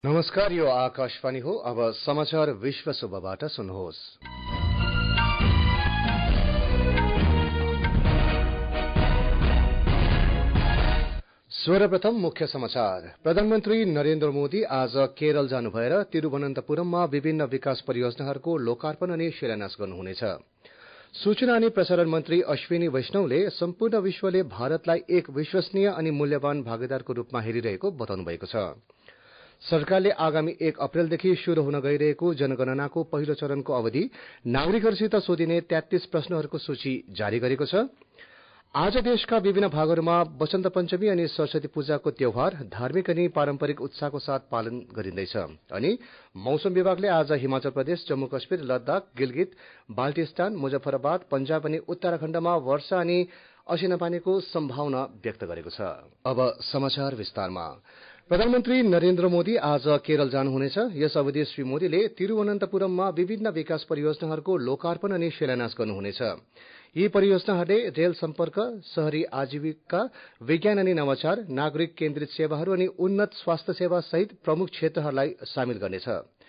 नमस्कार, यो आकाशवाणी हो। अब समाचार विश्व सुब्बाबाट सुन्नुहोस्। सर्वप्रथम मुख्य समाचार। प्रधानमन्त्री नरेन्द्र मोदी आज केरल जानु भएर तिरूवनन्तपुरममा विभिन्न विकास परियोजनाहरूको लोकार्पण अनि शिलान्यास गर्नुहुनेछ। सूचना अनि प्रसारण मन्त्री अश्विनी वैष्णवले सम्पूर्ण विश्वले भारतलाई एक विश्वसनीय अनि मूल्यवान भागीदारको रूपमा हेरिरहेको बताउनु भएको छ। सरकारले आगामी 1 अप्रेलदेखि शुरू हुन गइरहेको जनगणनाको पहिलो चरणको अवधि नागरिकहरूसित सोधिने 33 प्रश्नहरूको सूची जारी गरेको छ। आज देशका विभिन्न भागहरूमा वसन्त पञ्चमी अनि सरस्वती पूजाको त्यौहार धार्मिक अनि पारम्परिक उत्साहको साथ पालन गरिँदैछ। अनि मौसम विभागले आज हिमाचल प्रदेश, जम्मू कश्मीर, लद्दाख, गिलगित, बाल्टिस्तान, मुजफ्फराबाद, पंजाब अनि उत्तराखण्डमा वर्षा अनि असिनापानीको सम्भावना व्यक्त गरेको छ। अब समाचार विस्तारमा। प्रधानमन्त्री नरेन्द्र मोदी आज केरल जानुहुनेछ। यस अवधि श्री मोदीले तिरूवनन्तपुरममा विभिन्न विकास परियोजनाहरूको लोकार्पण अनि शिलान्यास गर्नुहुनेछ। यी परियोजनाहरूले रेल सम्पर्क, शहरी आजीविका, विज्ञान अनि नवाचार, नागरिक केन्द्रित सेवाहरू अनि उन्नत स्वास्थ्य सेवा सहित प्रमुख क्षेत्रहरूलाई सामेल गर्नेछ।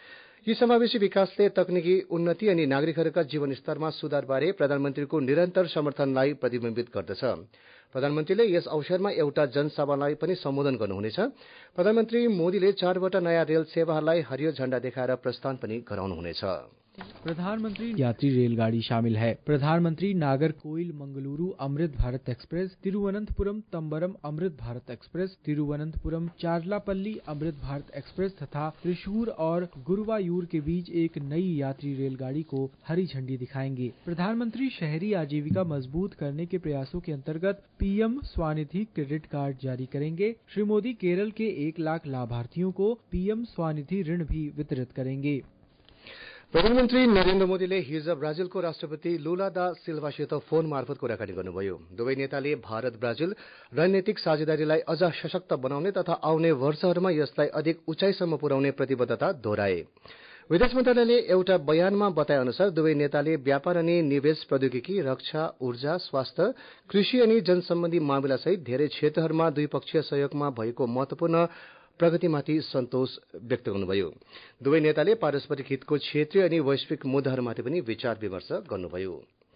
यी समावेशी विकासले तकनिकी उन्नति अनि नागरिकहरूका जीवनस्तरमा सुधारबारे प्रधानमन्त्रीको निरन्तर समर्थनलाई प्रतिबिम्बित गर्दछ। प्रधानमन्त्रीले यस अवसरमा एउटा जनसभालाई पनि सम्बोधन गर्नुहुनेछ। प्रधानमन्त्री मोदीले 4वटा नयाँ रेल सेवाहरूलाई हरियो झण्डा देखाएर प्रस्थान पनि गराउनुहुनेछ। प्रधानमंत्री यात्री रेलगाड़ी शामिल है। प्रधानमंत्री Nagercoil Mangaluru Amrit Bharat express, Thiruvananthapuram Tambaram Amrit Bharat express, Thiruvananthapuram Charlapalli Amrit Bharat express तथा त्रिशूर और गुरुवायूर के बीच एक नई यात्री रेलगाड़ी को हरी झंडी दिखाएंगे। प्रधानमंत्री शहरी आजीविका मजबूत करने के प्रयासों के अंतर्गत पीएम स्वानिधि क्रेडिट कार्ड जारी करेंगे। श्री मोदी केरल के 1 लाख लाभार्थियों को पीएम स्वानिधि ऋण भी वितरित करेंगे। प्रधानमन्त्री नरेन्द्र मोदीले हिज ब्राजिलको राष्ट्रपति लुला दा सिल्भासित फोन मार्फत कुराकानी गर्नुभयो। दुवै नेताले भारत ब्राजिल रणनीतिक साझेदारीलाई अझ सशक्त बनाउने तथा आउने वर्षहरूमा यसलाई अधिक उचाइसम्म पुर्याउने प्रतिबद्धता दोहोऱ्याए। विदेश मन्त्रालयले एउटा बयानमा बताए अनुसार दुवै नेताले व्यापार अनि निवेश, प्रौद्योगिकी, रक्षा, ऊर्जा, स्वास्थ्य, कृषि अनि जनसम्बन्धी मामिलासहित धेरै क्षेत्रहरूमा द्विपक्षीय सहयोगमा भएको महत्वपूर्ण प्रगतिमाथि सन्तोष व्यक्त गर्नुभयो। दुवै नेताले पारस्परिक हितको क्षेत्रीय अनि वैश्विक मुद्दाहरूमाथि पनि विचार विमर्श गर्नुभयो।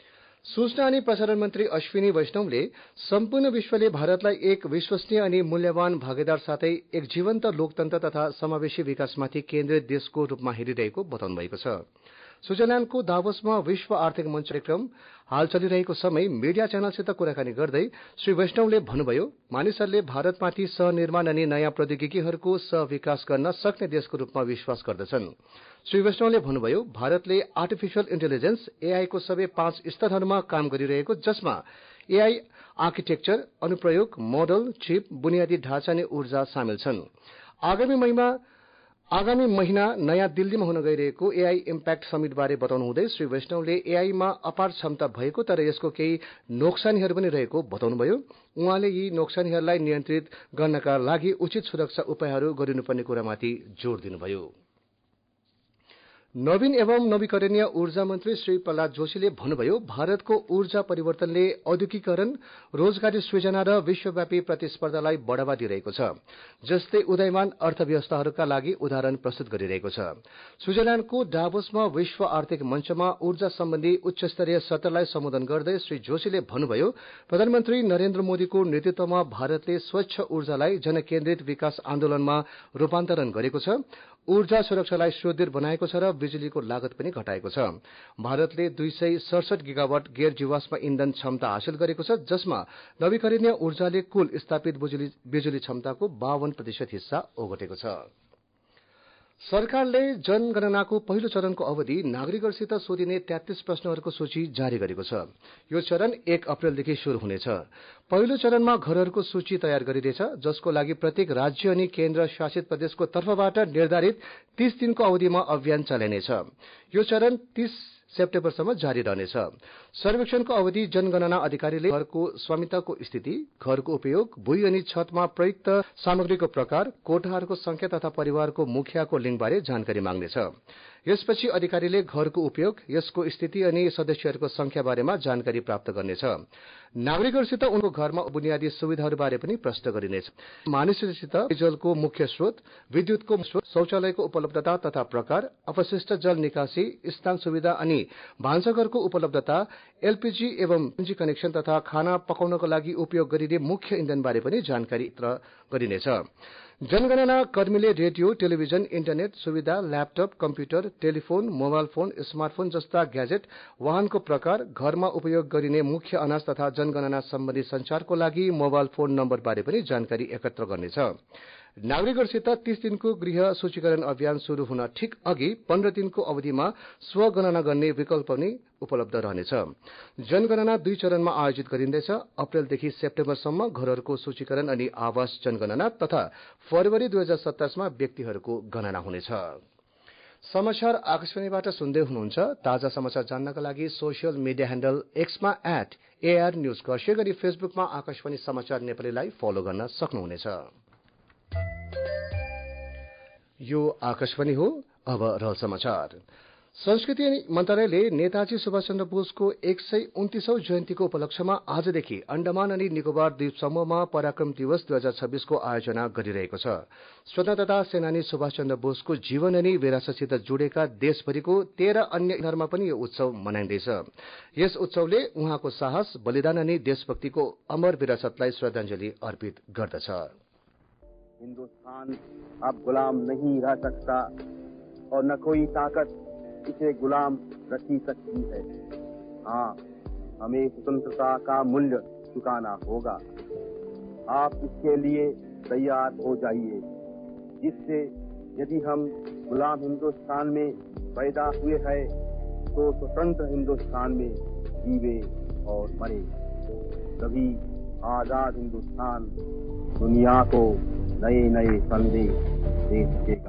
सूचना अनि प्रसारण मन्त्री अश्विनी वैष्णवले सम्पूर्ण विश्वले भारतलाई एक विश्वसनीय अनि मूल्यवान भागीदार साथै एक जीवन्त लोकतन्त्र तथा समावेशी विकासमाथि केन्द्रित देशको रूपमा हेरिरहेको बताउनु भएको छ। स्विजरल्याण्डको दाभोसमा विश्व आर्थिक मञ्च कार्यक्रम हाल चलिरहेको समय मीडिया च्यानलसित कुराकानी गर्दै श्री वैष्णवले भन्नुभयो, मानिसहरूले भारतमाथि सहनिर्माण अनि नयाँ प्रौद्योगिकीहरूको सहविकास गर्न सक्ने देशको रूपमा विश्वास गर्दछन्। श्री वैष्णवले भन्नुभयो, भारतले आर्टिफिशियल इन्टेलिजेन्स एआई को सबै 5 स्तरहरूमा काम गरिरहेको, जसमा एआई आर्किटेक्चर, अनुप्रयोग, मोडल, चिप, बुनियादी ढाँचा अनि ऊर्जा सामेल छन्। आगामी महिना नयाँ दिल्लीमा हुन गइरहेको एआई इम्प्याक्ट समिट बारे बताउनु हुँदै श्री वैष्णवले एआईमा अपार क्षमता भएको तर यसको केही नोक्सानीहरू पनि रहेको बताउनुभयो। उहाँले यी नोक्सानीहरूलाई नियन्त्रित गर्नका लागि उचित सुरक्षा उपायहरू गरिनुपर्ने कुरामाथि जोड़ दिनुभयो। नवीन एवं नवीकरणीय ऊर्जा मन्त्री श्री प्रहलाद जोशीले भन्नुभयो, भारतको ऊर्जा परिवर्तनले औद्योगिकीकरण, रोजगारी सृजना र विश्वव्यापी प्रतिस्पर्धालाई बढ़ावा दिइरहेको छ, जसले उदयमान अर्थव्यवस्थाहरूका लागि उदाहरण प्रस्तुत गरिरहेको छ। स्विजरल्याण्डको डाभोसमा विश्व आर्थिक मञ्चमा ऊर्जा सम्बन्धी उच्चस्तरीय सत्रलाई सम्बोधन गर्दै श्री जोशीले भन्नुभयो, प्रधानमन्त्री नरेन्द्र मोदीको नेतृत्वमा भारतले स्वच्छ ऊर्जालाई जनकेन्द्रित विकास आन्दोलनमा रूपान्तरण गरेको छ, ऊर्जा सुरक्षालाई सुदृढ बनाएको छ र बिजुलीको लागत पनि घटाएको छ। भारतले 267 गिगावाट गैर जीवाश्म इन्धन क्षमता हासिल गरेको छ, जसमा नवीकरणीय ऊर्जाले कुल स्थापित बिजुली क्षमताको 52% हिस्सा ओगटेको छ। सरकारले जनगणनाको पहिलो चरणको अवधि नागरिकहरूसित सोधिने 33 प्रश्नहरूको सूची जारी गरेको छ। यो चरण 1 अप्रेलदेखि शुरू हुनेछ। पहिलो चरणमा घरहरूको सूची तयार गरिँदैछ, जसको लागि प्रत्येक राज्य अनि केन्द्र शासित प्रदेशको तर्फबाट निर्धारित 30 दिनको अवधिमा अभियान चलाइनेछ। यो चरण 30 सेप्टेम्बरसम्म जारी रहनेछ। सर्वेक्षणको अवधि जनगणना अधिकारीले घरको स्वामित्वको स्थिति, घरको उपयोग, भुइँ अनि छतमा प्रयुक्त सामग्रीको प्रकार, कोठाहरूको संख्या तथा परिवारको मुखियाको लिङ्गबारे जानकारी माग्नेछ। यसपछि अधिकारीले घरको उपयोग, यसको स्थिति अनि सदस्यहरूको संख्या बारेमा जानकारी प्राप्त गर्नेछ। नागरिकहरूसित उनको घरमा बुनियादी सुविधाहरूबारे पनि प्रश्न गरिनेछ। मानिसहरूसित पेयजलको मुख्य स्रोत, विद्युतको स्रोत, शौचालयको उपलब्धता तथा प्रकार, अपशिष्ट जल निकासी, स्नान सुविधा अनि भान्साघरको उपलब्धता, एलपीजी एवं एनजी कनेक्सन तथा खाना पकाउनको लागि उपयोग गरिने मुख्य इन्धनबारे पनि जानकारी गरिनेछ। जनगणना कर्मीले रेडियो, टेलिभिजन, इन्टरनेट सुविधा, laptop, computer, telephone, mobile phone, smartphone जस्ता ग्याजेट, वाहनको प्रकार, घरमा उपयोग गरिने मुख्य अनाज तथा जनगणना सम्बन्धी संचारको लागि मोबाइल फोन नम्बरबारे पनि जानकारी एकत्र गर्नेछ। नागरिकहरूसित 30 दिनको गृह सूचीकरण अभियान शुरू हुन ठिक अघि 15 दिनको अवधिमा स्वगणना गर्ने विकल्प पनि उपलब्ध रहनेछ। जनगणना 2 चरणमा आयोजित गरिँदैछ। अप्रेलदेखि सेप्टेम्बरसम्म घरहरूको सूचीकरण अनि आवास जनगणना तथा फरवरी 2027 मा व्यक्तिहरूको गणना हुनेछ। समाचार आकाशवाणीबाट सुन्दै हुनुहुन्छ। ताजा समाचार जान्नका लागि सोशल मिडिया ह्यान्डल एक्समा @AR न्यूज खर्से गरी फेसबुकमा आकाशवाणी समाचार नेपालीलाई फलो गर्न सक्नुहुनेछ। यो आकाशवाणी हो। अब रहल समाचार। संस्कृति मन्त्रालयले नेताजी सुभाष चन्द्र बोसको 129औं जयन्तीको उपलक्ष्यमा आजदेखि अण्डमान अनि निकोबार द्वीप समूहमा पराक्रम दिवस 2026 को आयोजना गरिरहेको छ। स्वतन्त्रता सेनानी सुभाष चन्द्र बोसको जीवन अनि विरासतसित जोडेका देशभरिको 13 अन्य स्थानहरूमा पनि यो उत्सव मनाइँदैछ। यस उत्सवले उहाँको साहस, बलिदान अनि देशभक्तिको अमर विरासतलाई श्रद्धाञ्जली अर्पित गर्दछ। हिंदुस्तान अब गुलाम नहीं रह सकता और न कोई ताकत इसे गुलाम रखी सकती है। हाँ, हमें स्वतंत्रता का मूल्य चुकाना होगा। आप इसके लिए तैयार हो जाइए, जिससे यदि हम गुलाम हिंदुस्तान में पैदा हुए हैं तो स्वतंत्र हिंदुस्तान में जीवे और मरे। तभी आजाद हिंदुस्तान दुनिया को नए नए संदेश दे सकेगा।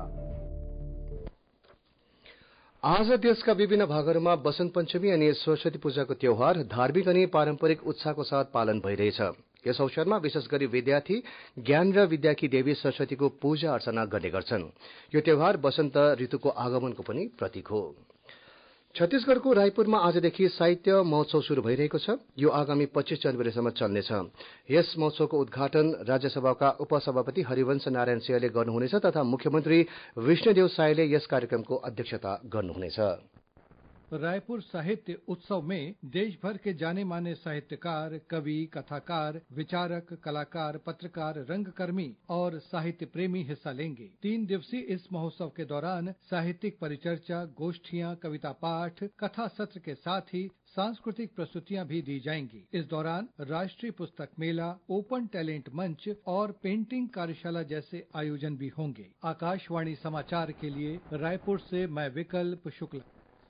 आज देशका विभिन्न भागहरूमा वसन्त पञ्चमी अनि सरस्वती पूजाको त्यौहार धार्मिक अनि पारम्परिक उत्साहको साथ पालन भइरहेछ। यस अवसरमा विशेष गरी विद्यार्थी ज्ञान र विद्याकी देवी सरस्वतीको पूजा अर्चना गर्ने गर्छन्। यो त्यौहार वसन्त ऋतुको आगमनको पनि प्रतीक हो। छत्तीसगढ़को रायपुरमा आजदेखि साहित्य महोत्सव शुरू भइरहेको छ। यो आगामी 25 जनवरीसम्म चल्नेछ। यस महोत्सवको उद्घाटन राज्यसभाका उपसभापति हरिवंश नारायण सिंहले गर्नुहुनेछ तथा मुख्यमन्त्री विष्णुदेव सायले यस कार्यक्रमको अध्यक्षता गर्नुहुनेछ। रायपुर साहित्य उत्सव में देश भर के जाने माने साहित्यकार, कवि, कथाकार, विचारक, कलाकार, पत्रकार, रंगकर्मी और साहित्य प्रेमी हिस्सा लेंगे। 3 दिवसीय इस महोत्सव के दौरान साहित्यिक परिचर्चा, गोष्ठियां, कविता पाठ, कथा सत्र के साथ ही सांस्कृतिक प्रस्तुतियां भी दी जाएंगी। इस दौरान राष्ट्रीय पुस्तक मेला, ओपन टैलेंट मंच और पेंटिंग कार्यशाला जैसे आयोजन भी होंगे। आकाशवाणी समाचार के लिए रायपुर से मैं विकल्प शुक्ला।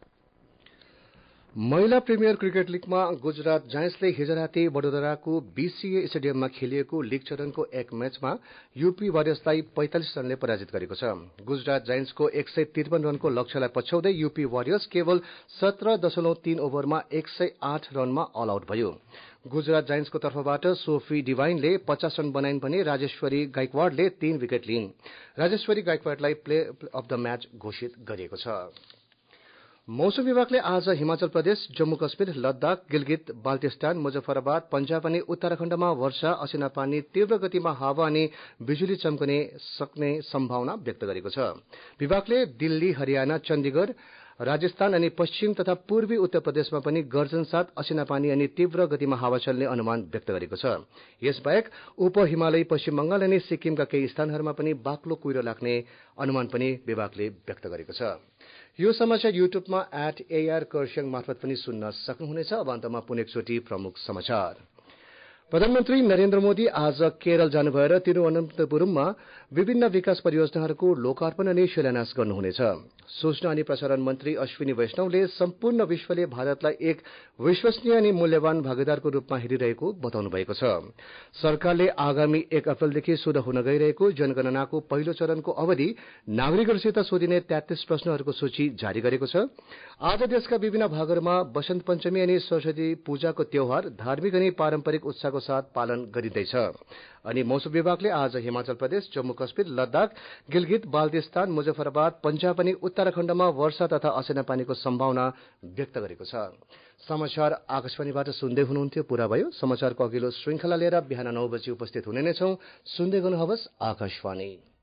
महिला प्रिमियर क्रिकेट लीगमा गुजरात जायन्ट्सले हिज राति वडोदराको बीसीए स्टेडियममा खेलिएको लीग चरणको एक म्याचमा यूपी वारियर्सलाई 45 रनले पराजित गरेको छ। गुजरात जायन्ट्सको 153 रनको लक्ष्यलाई पछ्याउँदै यूपी वारियर्स केवल 17.3 ओभरमा 108 रनमा अल आउट भयो। गुजरात जायन्ट्सको तर्फबाट सोफी डिवाइनले 50 रन बनाइन् भने राजेश्वरी गाइकवाडले 3 विकेट लिइन्। राजेश्वरी गाइकवाडलाई प्लेयर अफ द म्याच घोषित गरिएको छ। मौसम विभागले आज हिमाचल प्रदेश, जम्मू कश्मीर, लद्दाख, गिलगित, बाल्टिस्तान, मुजफ्फराबाद, पंजाब अनि उत्तराखण्डमा वर्षा, असिना पानी, तीव्र गतिमा हावा अनि बिजुली चम्कने सक्ने सम्भावना व्यक्त गरेको छ। विभागले दिल्ली, हरियाणा, चण्डीगढ़, राजस्थान अनि पश्चिम तथा पूर्वी उत्तर प्रदेशमा पनि गर्जनसाथ असिना पानी अनि तीव्र गतिमा हावा चल्ने अनुमान व्यक्त गरेको छ। यसबाहेक उप हिमालयी पश्चिम बंगाल अनि सिक्किमका केही स्थानहरूमा पनि बाक्लो कुहिरो लाग्ने अनुमान पनि विभागले व्यक्त गरेको छ। यो समाचार युट्युबमा @AR कर्स्याङ मार्फत पनि सुन्न सक्नुहुनेछ। अब अन्तमा पुनः एकचोटि प्रमुख समाचार। प्रधानमन्त्री नरेन्द्र मोदी आज केरल जानु भएर तिरुवनन्तपुरममा विभिन्न विकास परियोजनाहरूको लोकार्पण अनि शिलान्यास गर्नुहुनेछ। सूचना अनि प्रसारण मन्त्री अश्विनी वैष्णवले सम्पूर्ण विश्वले भारतलाई एक विश्वसनीय अनि मूल्यवान भागीदारको रूपमा हेरिरहेको बताउनु भएको छ। सरकारले आगामी 1 अप्रेलदेखि शुरू हुन गइरहेको जनगणनाको पहिलो चरणको अवधि नागरिकहरूसित सोधिने 33 प्रश्नहरूको सूची जारी गरेको छ। आज देशका विभिन्न भागहरूमा वसन्त पञ्चमी अनि सरस्वती पूजाको त्यौहार धार्मिक अनि पारम्परिक उत्साहको सतर्कताको साथ पालन गरिँदैछ। अनि मौसम विभागले आज हिमाचल प्रदेश, जम्मू काश्मीर, लद्दाख, गिलगित, बाल्टिस्तान, मुजफ्फराबाद, पञ्जाब अनि उत्तराखण्डमा वर्षा तथा असिना पानीको सम्भावना व्यक्त गरेको छ। समाचार आकाशवाणीबाट सुन्दै हुनुहुन्थ्यो। पूरा भयो। समाचारको अघिल्लो श्रृंखला लिएर बिहान 9 बजे उपस्थित हुने नै छौं। सुन्दै गर्नुहोस् आकाशवाणी।